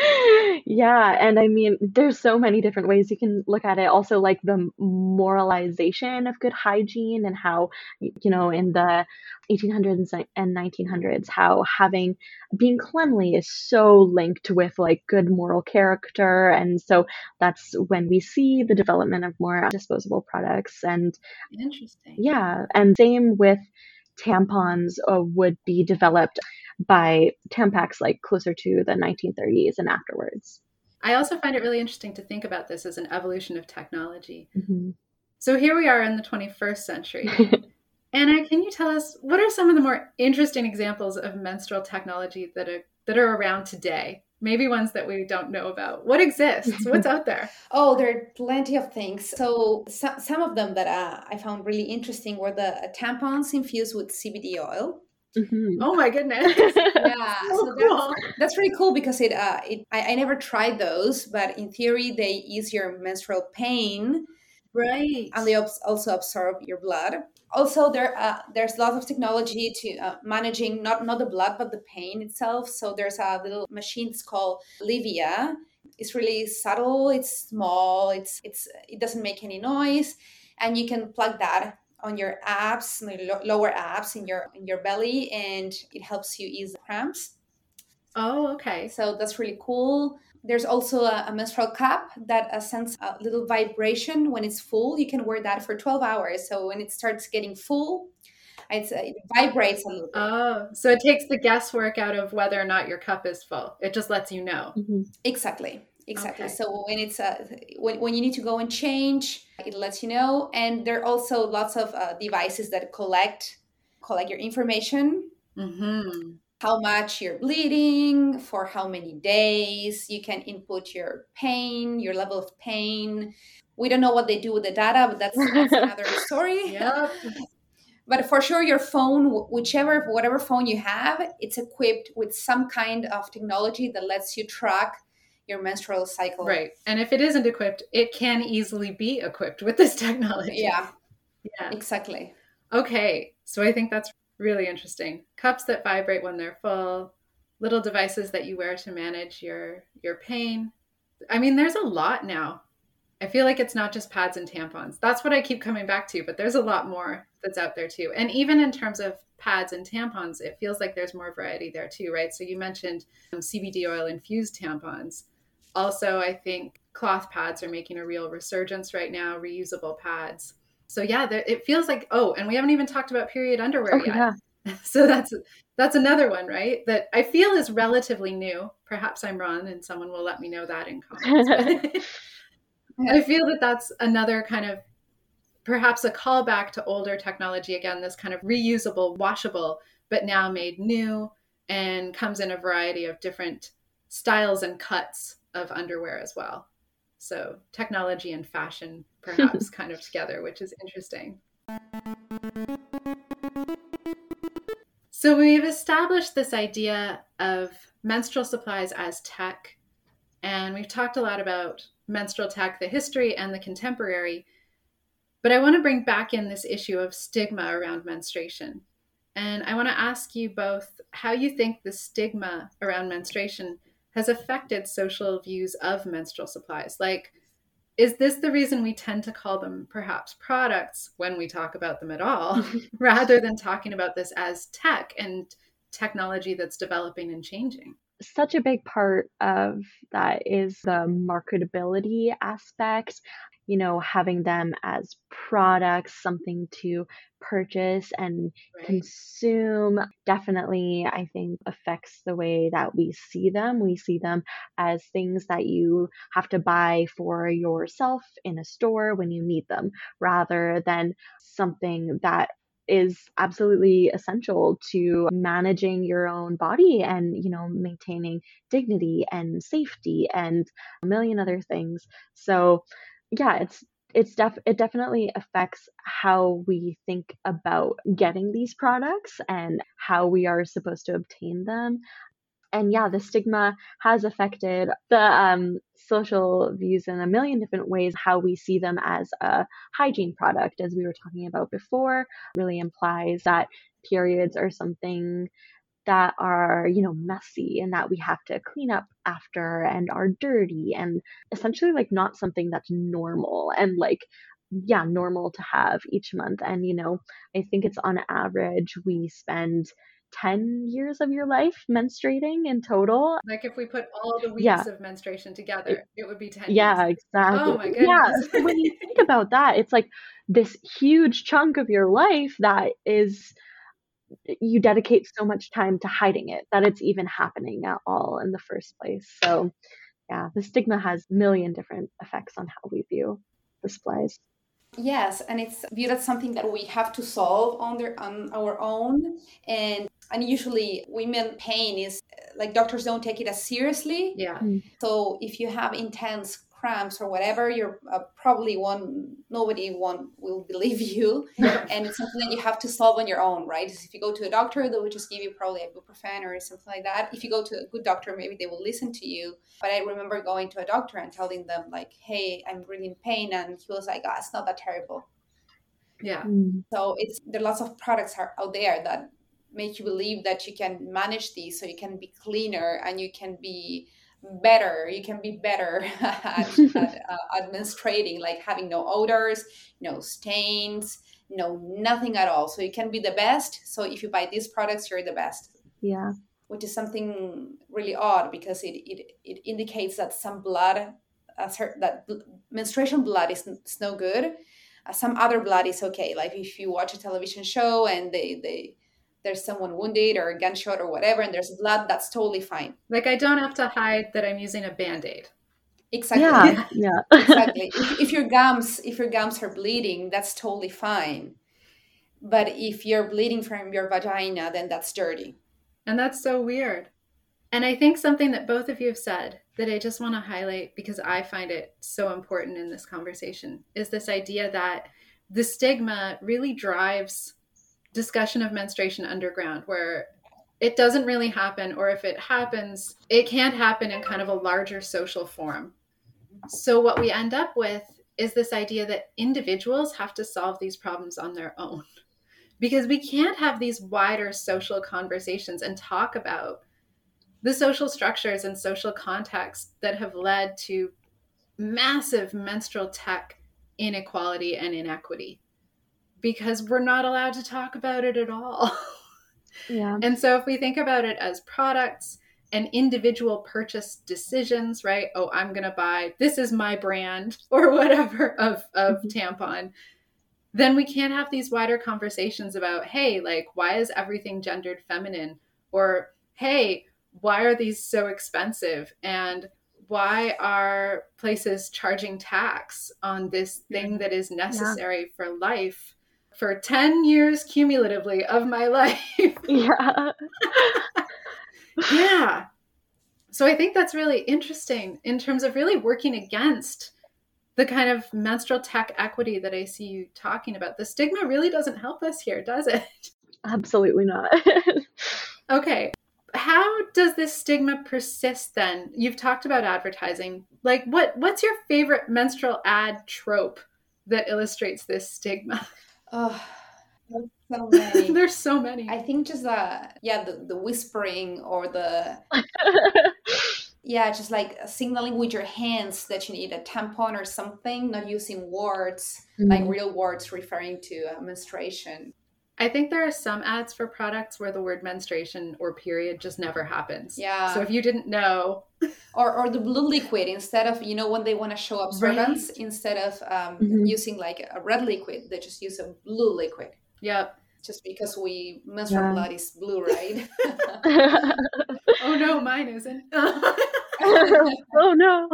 Yeah, and I mean, there's so many different ways you can look at it. Also, like the moralization of good hygiene and how, in the 1800s and 1900s, how being cleanly is so linked with like good moral character. And so that's when we see the development of more disposable products. And Interesting. yeah, and same with tampons would be developed by Tampax like closer to the 1930s and afterwards. I also find it really interesting to think about this as an evolution of technology. Mhm. So here we are in the 21st century. Anna, can you tell us what are some of the more interesting examples of menstrual technology that are around today? Maybe ones that we don't know about. What exists? What's out there? Oh, there are plenty of things. So some of them that I found really interesting were the tampons infused with CBD oil. Mhm. Oh my goodness. Yeah, So so cool. that's really cool because I never tried those, but in theory they ease your menstrual pain Right. and they also absorb your blood. Also, there's lots of technology to managing not the blood but the pain itself. So there's a little machine. It's called Livia. It's really subtle. It's small. It doesn't make any noise, and you can plug that on your abs, lower abs in your belly, and it helps you ease the cramps. Oh, okay. So that's really cool. There's also a menstrual cup that sends a little vibration when it's full. You can wear that for 12 hours. So when it starts getting full, it vibrates a little bit. Oh, so it takes the guesswork out of whether or not your cup is full. It just lets you know. Mhm. Exactly. Okay. So when it's when you need to go and change, it lets you know. And there are also lots of devices that collect your information, Mm-hmm. how much you're bleeding, for how many days. You can input your pain, your level of pain. We don't know what they do with the data, but that's another story. Yep. But for sure, your phone, whatever phone you have, it's equipped with some kind of technology that lets you track your menstrual cycle. Right. And if it isn't equipped, it can easily be equipped with this technology. Yeah, Yeah. exactly. Okay. So I think that's really interesting. Cups that vibrate when they're full, little devices that you wear to manage your pain. I mean, there's a lot now. I feel like it's not just pads and tampons. That's what I keep coming back to, but there's a lot more that's out there too. And even in terms of pads and tampons, it feels like there's more variety there too, right? So you mentioned CBD oil infused tampons. Also, I think cloth pads are making a real resurgence right now, reusable pads. So yeah, it feels like, oh, and we haven't even talked about period underwear yet. Yeah. So that's another one, right? That I feel is relatively new. Perhaps I'm wrong and someone will let me know that in comments. I feel that that's another kind of perhaps a callback to older technology. Again, this kind of reusable, washable, but now made new and comes in a variety of different styles and cuts of underwear as well. So technology and fashion perhaps kind of together, which is interesting. So we've established this idea of menstrual supplies as tech, and we've talked a lot about menstrual tech, the history and the contemporary. But I want to bring back in this issue of stigma around menstruation. And I want to ask you both how you think the stigma around menstruation has affected social views of menstrual supplies. Like, is this the reason we tend to call them perhaps products when we talk about them at all, rather than talking about this as tech and technology that's developing and changing? Such a big part of that is the marketability aspect, having them as products, something to purchase and Right. consume, definitely, I think, affects the way that we see them. We see them as things that you have to buy for yourself in a store when you need them, rather than something that is absolutely essential to managing your own body and maintaining dignity and safety and a million other things. So yeah, it definitely affects how we think about getting these products and how we are supposed to obtain them. And yeah, the stigma has affected the social views in a million different ways. How we see them as a hygiene product, as we were talking about before, really implies that periods are something that are, messy and that we have to clean up after and are dirty and essentially like not something that's normal and like, yeah, normal to have each month. And, I think it's on average we spend 10 years of your life menstruating in total. Like if we put all the Yeah. weeks of menstruation together, it would be 10 Yeah, years. exactly. Oh my Yeah, goodness. so when you think about that, it's like this huge chunk of your life that is you dedicate so much time to hiding it, that it's even happening at all in the first place. So yeah, the stigma has a million different effects on how we view displays. Yes, and it's viewed as something that we have to solve on our own. And usually women pain is like doctors don't take it as seriously. Yeah. So if you have intense cramps or whatever, you're probably nobody will believe you. And it's something that you have to solve on your own, right? If you go to a doctor, they will just give you probably ibuprofen or something like that. If you go to a good doctor, maybe they will listen to you. But I remember going to a doctor and telling them like, hey, I'm really in pain. And he was like, it's not that terrible. Yeah. So there are lots of products out there that make you believe that you can manage these, so you can be cleaner and you can be better. You can be better at administrating, like having no odors, no stains, nothing at all. So you can be the best. So if you buy these products, you're the best. Yeah. which is something really odd because it indicates that some blood, menstruation blood is no good. Some other blood is okay. Like if you watch a television show and there's someone wounded or a gunshot or whatever, and there's blood, that's totally fine. Like I don't have to hide that I'm using a Band-Aid. Exactly. Yeah. Exactly. If your gums are bleeding, that's totally fine. But if you're bleeding from your vagina, then that's dirty. And that's so weird. And I think something that both of you have said that I just want to highlight because I find it so important in this conversation is this idea that the stigma really drives discussion of menstruation underground, where it doesn't really happen, or if it happens, it can't happen in kind of a larger social forum. So what we end up with is this idea that individuals have to solve these problems on their own, because we can't have these wider social conversations and talk about the social structures and social contexts that have led to massive menstrual tech inequality and inequity, because we're not allowed to talk about it at all. Yeah. And so if we think about it as products and individual purchase decisions, right? Oh, I'm going to buy, this is my brand or whatever of tampon. Then we can't have these wider conversations about, hey, like, why is everything gendered feminine? Or, hey, why are these so expensive? And why are places charging tax on this thing that is necessary for life for 10 years cumulatively of my life? Yeah. Yeah. So I think that's really interesting in terms of really working against the kind of menstrual tech equity that I see you talking about. The stigma really doesn't help us here, does it? Absolutely not. Okay. How does this stigma persist then? You've talked about advertising. Like what's your favorite menstrual ad trope that illustrates this stigma? Oh, there's so many. There's so many. I think just the whispering or just like signaling with your hands that you need a tampon or something, not using words like real words referring to menstruation. I think there are some ads for products where the word menstruation or period just never happens. Yeah. So if you didn't know. Or the blue liquid, instead of, when they want to show absorbance, instead of using like a red liquid, they just use a blue liquid. Yep. Just because menstrual blood is blue, right? Oh no, mine isn't. Oh no.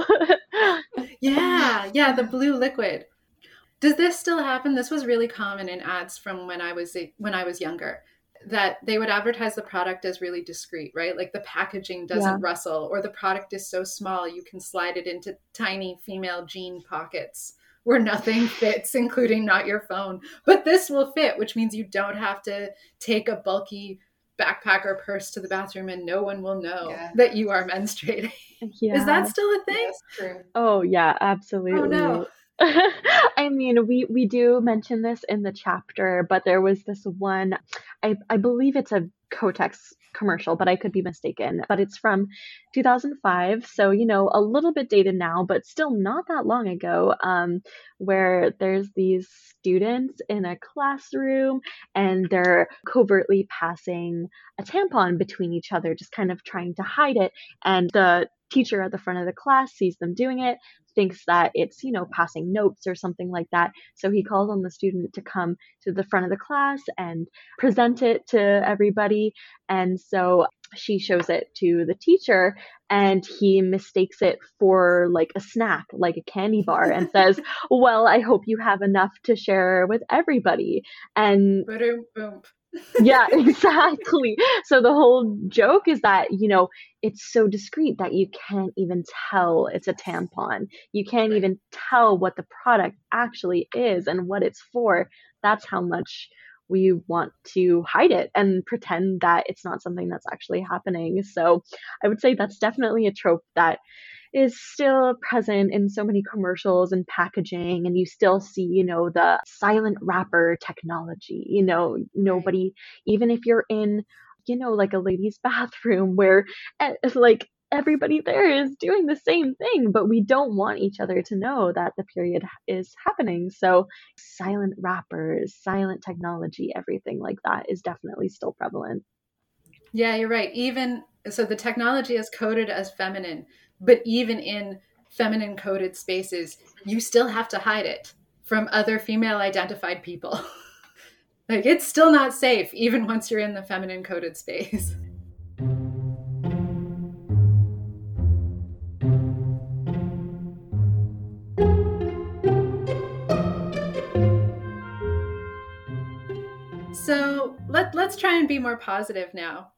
Yeah, the blue liquid. Does this still happen? This was really common in ads from when I was younger, that they would advertise the product as really discreet, right? Like the packaging doesn't rustle, or the product is so small you can slide it into tiny female jean pockets where nothing fits, including not your phone. But this will fit, which means you don't have to take a bulky backpack or purse to the bathroom and no one will know that you are menstruating. Yeah. Is that still a thing? That's true. Oh yeah, absolutely. Oh no. I mean, we do mention this in the chapter, but there was this one, I believe it's a Kotex commercial, but I could be mistaken. But it's from 2005, so a little bit dated now, but still not that long ago, where there's these students in a classroom and they're covertly passing a tampon between each other, just kind of trying to hide it. And the teacher at the front of the class sees them doing it, thinks that it's, passing notes or something like that. So he calls on the student to come to the front of the class and present it to everybody. And so she shows it to the teacher and he mistakes it for like a snack, like a candy bar, and says, well, I hope you have enough to share with everybody. And boom. Yeah, exactly. So the whole joke is that, it's so discreet that you can't even tell it's a tampon. You can't even tell what the product actually is and what it's for. That's how much we want to hide it and pretend that it's not something that's actually happening. So I would say that's definitely a trope that is still present in so many commercials and packaging, and you still see, the silent wrapper technology. Nobody, even if you're in, like a ladies' bathroom where like everybody there is doing the same thing, but we don't want each other to know that the period is happening. So silent wrappers, silent technology, everything like that is definitely still prevalent. Yeah, you're right. Even so, the technology is coded as feminine, but even in feminine coded spaces, you still have to hide it from other female identified people. Like it's still not safe, even once you're in the feminine coded space. So let's try and be more positive now.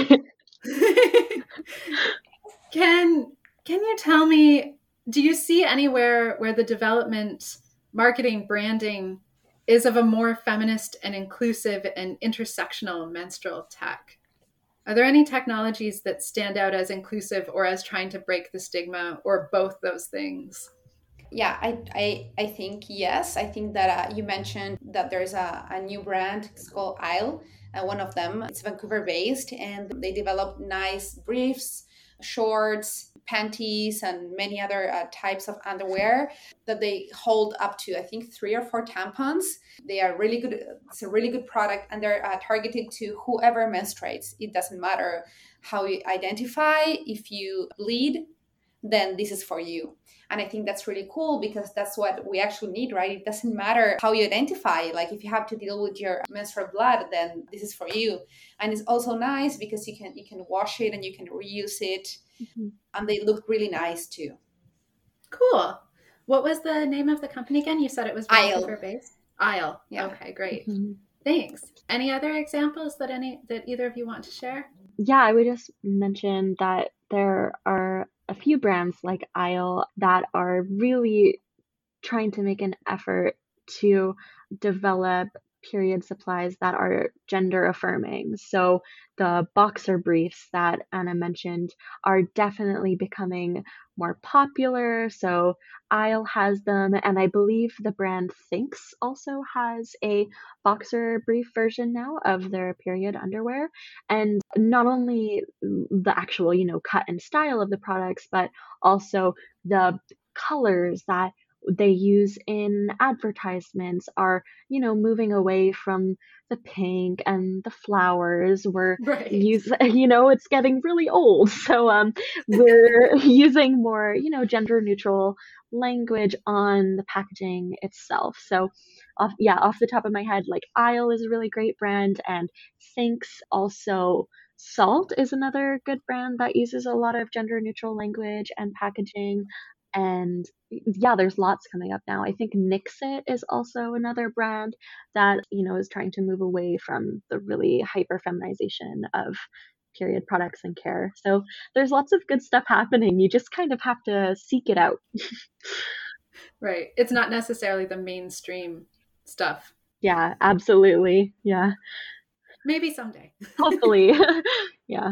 Can you tell me, do you see anywhere where the development, marketing, branding is of a more feminist and inclusive and intersectional menstrual tech? Are there any technologies that stand out as inclusive or as trying to break the stigma, or both those things? Yeah, I think yes. I think that you mentioned that there's a new brand. It's called Isle. One of them, it's Vancouver based, and they develop nice briefs, shorts, panties, and many other types of underwear that they hold up to, I think, 3 or 4 tampons. They are really good. It's a really good product, and they're targeted to whoever menstruates. It doesn't matter how you identify. If you bleed, then this is for you. And I think that's really cool because that's what we actually need, right? It doesn't matter how you identify. Like if you have to deal with your menstrual blood, then this is for you. And it's also nice because you can wash it and you can reuse it. Mhm. And they look really nice too. Cool. What was the name of the company again? You said it was Isle. Vancouver based. Isle. Yeah. Okay, great. Mhm. Thanks. Any other examples that either of you want to share? Yeah, I would just mention that there are a few brands like Isle that are really trying to make an effort to develop period supplies that are gender affirming. So the boxer briefs that Anna mentioned are definitely becoming more popular. So Isle has them, and I believe the brand Thinx also has a boxer brief version now of their period underwear. And not only the actual, cut and style of the products, but also the colors that they use in advertisements are, moving away from the pink and the flowers. We're Right. use, it's getting really old. So we're using more, gender neutral language on the packaging itself. So off the top of my head, like Isle is a really great brand, and Thinx also. Salt is another good brand that uses a lot of gender neutral language and packaging. And yeah, there's lots coming up now. I think Nixit is also another brand that, is trying to move away from the really hyper feminization of period products and care. So there's lots of good stuff happening. You just kind of have to seek it out. Right. It's not necessarily the mainstream stuff. Yeah, absolutely. Yeah. Maybe someday. Hopefully. Yeah.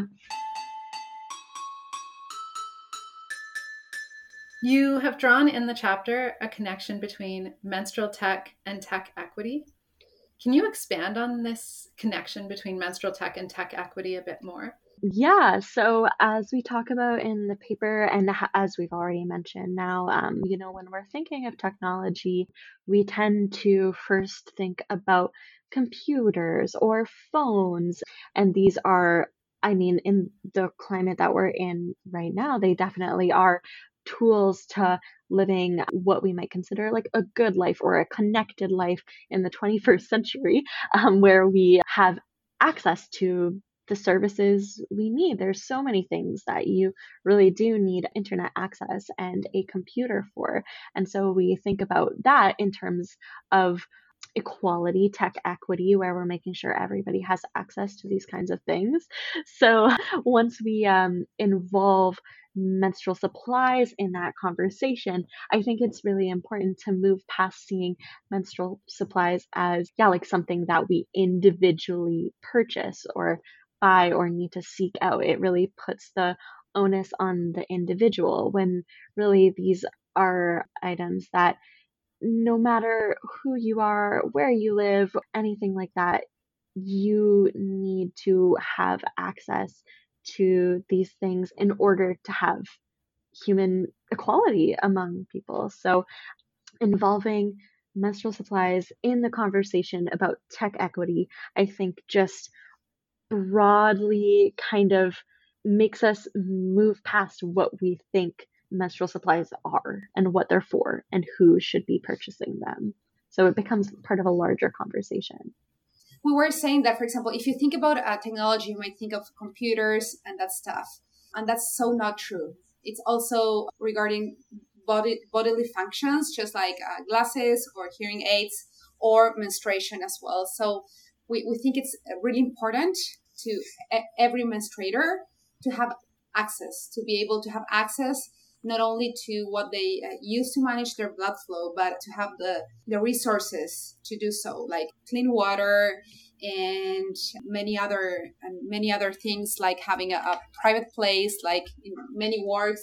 You have drawn in the chapter a connection between menstrual tech and tech equity. Can you expand on this connection between menstrual tech and tech equity a bit more? Yeah, so as we talk about in the paper, and as we've already mentioned now, when we're thinking of technology, we tend to first think about computers or phones. And these are, I mean, in the climate that we're in right now, they definitely are tools to living what we might consider like a good life or a connected life in the 21st century, where we have access to the services we need. There's so many things that you really do need internet access and a computer for. And so we think about that in terms of equality, tech equity, where we're making sure everybody has access to these kinds of things. So once we involve menstrual supplies in that conversation, I think it's really important to move past seeing menstrual supplies as, yeah, like something that we individually purchase or buy or need to seek out. It really puts the onus on the individual when really these are items that no matter who you are, where you live, anything like that, you need to have access to these things in order to have human equality among people. So, involving menstrual supplies in the conversation about tech equity, I think just broadly kind of makes us move past what we think menstrual supplies are and what they're for and who should be purchasing them. So it becomes part of a larger conversation. We were saying that, for example, if you think about technology, you might think of computers and that stuff. And that's so not true. It's also regarding bodily functions, just like glasses or hearing aids or menstruation as well. So we think it's really important to every menstruator to have access, to be able to have access not only to what they use to manage their blood flow, but to have the resources to do so, like clean water and many other things, like having a private place. Like in many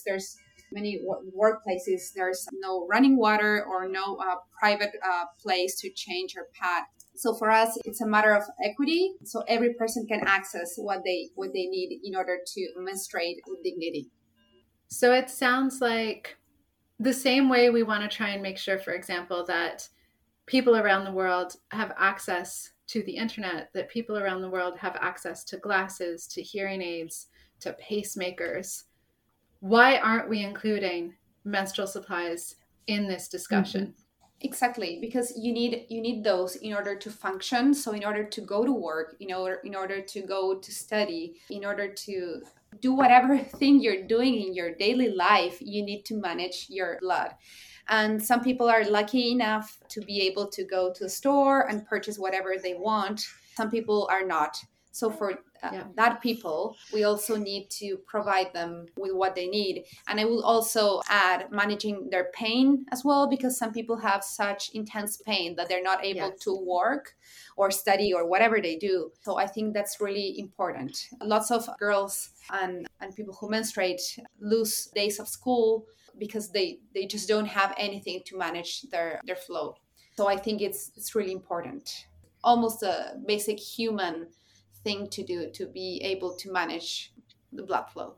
workplaces, there's no running water or no private place to change your pad. So for us, it's a matter of equity. So every person can access what they need in order to menstruate with dignity. So it sounds like the same way we want to try and make sure, for example, that people around the world have access to the internet, that people around the world have access to glasses, to hearing aids, to pacemakers. Why aren't we including menstrual supplies in this discussion? Mm-hmm. Exactly, because you need those in order to function. So in order to go to work, in order to go to study, in order to do whatever thing you're doing in your daily life, you need to manage your blood. And some people are lucky enough to be able to go to the store and purchase whatever they want. Some people are not. So for that people, we also need to provide them with what they need. And I will also add managing their pain as well, because some people have such intense pain that they're not able to work or study or whatever they do. So I think that's really important. Lots of girls and people who menstruate lose days of school because they just don't have anything to manage their flow. So I think it's really important. Almost a basic human thing to do to be able to manage the blood flow.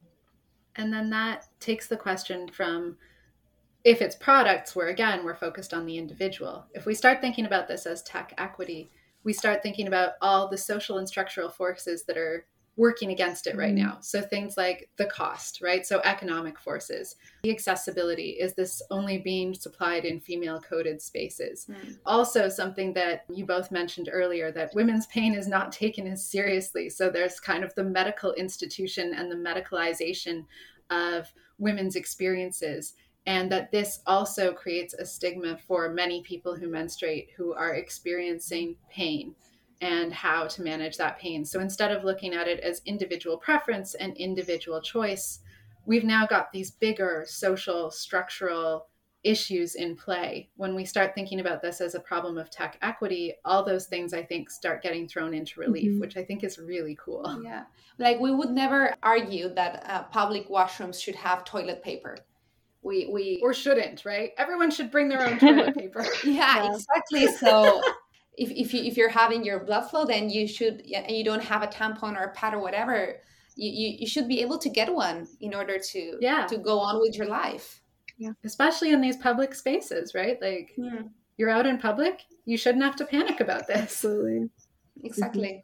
And then that takes the question from, if it's products, where again, we're focused on the individual. If we start thinking about this as tech equity, we start thinking about all the social and structural forces that are working against it right now. So things like the cost, right? So economic forces, the accessibility. Is this only being supplied in female coded spaces? Also something that you both mentioned earlier, that women's pain is not taken as seriously. So there's kind of the medical institution and the medicalization of women's experiences. And that this also creates a stigma for many people who menstruate, who are experiencing pain, and how to manage that pain. So instead of looking at it as individual preference and individual choice, we've now got these bigger social, structural issues in play. When we start thinking about this as a problem of tech equity, all those things, I think, start getting thrown into relief, which I think is really cool. Yeah. Like we would never argue that public washrooms should have toilet paper. We or shouldn't, right? Everyone should bring their own toilet paper. Yeah, exactly. So if you're having your blood flow, then you should, and you don't have a tampon or a pad or whatever, you should be able to get one in order to go on with your life. Yeah, especially in these public spaces, right? Like you're out in public, you shouldn't have to panic about this. Absolutely. Exactly.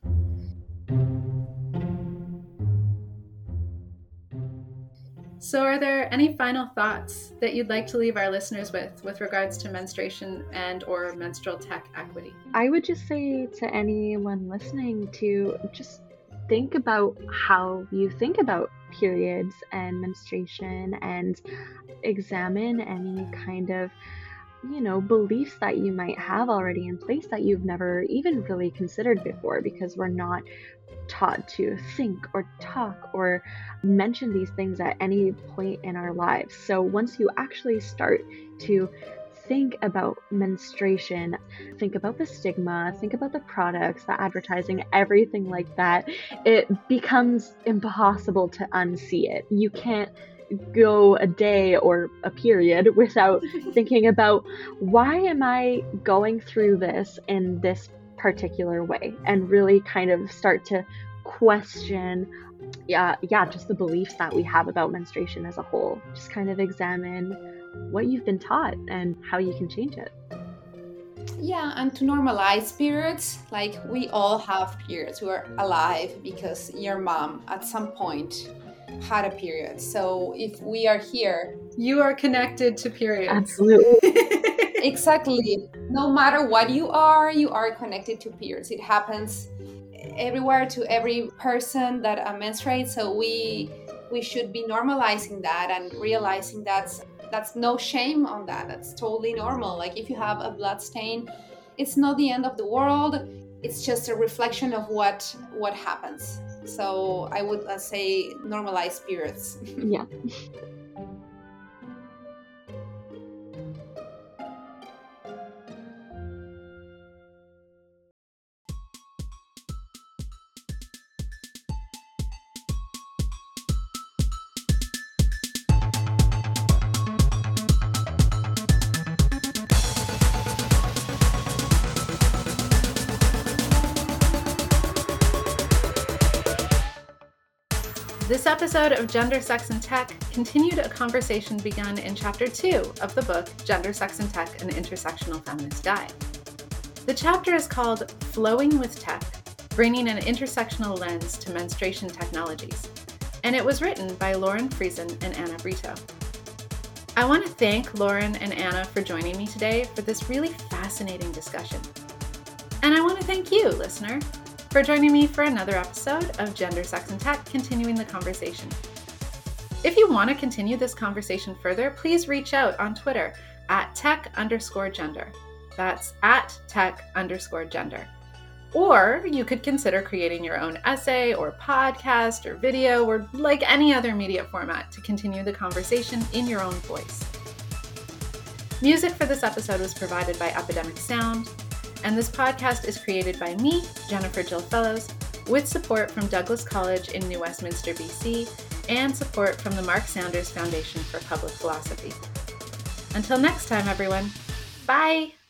So are there any final thoughts that you'd like to leave our listeners with regards to menstruation and or menstrual tech equity? I would just say to anyone listening to just think about how you think about periods and menstruation, and examine any kind of beliefs that you might have already in place that you've never even really considered before, because we're not taught to think or talk or mention these things at any point in our lives. So once you actually start to think about menstruation, think about the stigma, think about the products, the advertising, everything like that, it becomes impossible to unsee it. You can't go a day or a period without thinking about, why am I going through this in this particular way, and really kind of start to question just the beliefs that we have about menstruation as a whole. Just kind of examine what you've been taught and how you can change it. Yeah, and to normalize periods, like we all have periods. We're alive because your mom at some point had a period. So if we are here, you are connected to periods. Absolutely. Exactly. No matter what you are connected to periods. It happens everywhere to every person that menstruates. So we should be normalizing that and realizing that's no shame on that. That's totally normal. Like if you have a blood stain, it's not the end of the world. It's just a reflection of what happens. So I would say normalize periods. Yeah. This episode of Gender, Sex, and Tech continued a conversation begun in Chapter 2 of the book Gender, Sex, and Tech, an Intersectional Feminist Guide. The chapter is called Flowing with Tech, Bringing an Intersectional Lens to Menstruation Technologies, and it was written by Lauren Friesen and Anna Brito. I want to thank Lauren and Anna for joining me today for this really fascinating discussion. And I want to thank you, listener, for joining me for another episode of Gender, Sex, and Tech, continuing the conversation. If you want to continue this conversation further, please reach out on Twitter at tech_gender. That's at tech_gender. Or you could consider creating your own essay or podcast or video or like any other media format to continue the conversation in your own voice. Music for this episode was provided by Epidemic Sound. And this podcast is created by me, Jennifer Jill Fellows, with support from Douglas College in New Westminster, BC, and support from the Mark Saunders Foundation for Public Philosophy. Until next time, everyone, bye!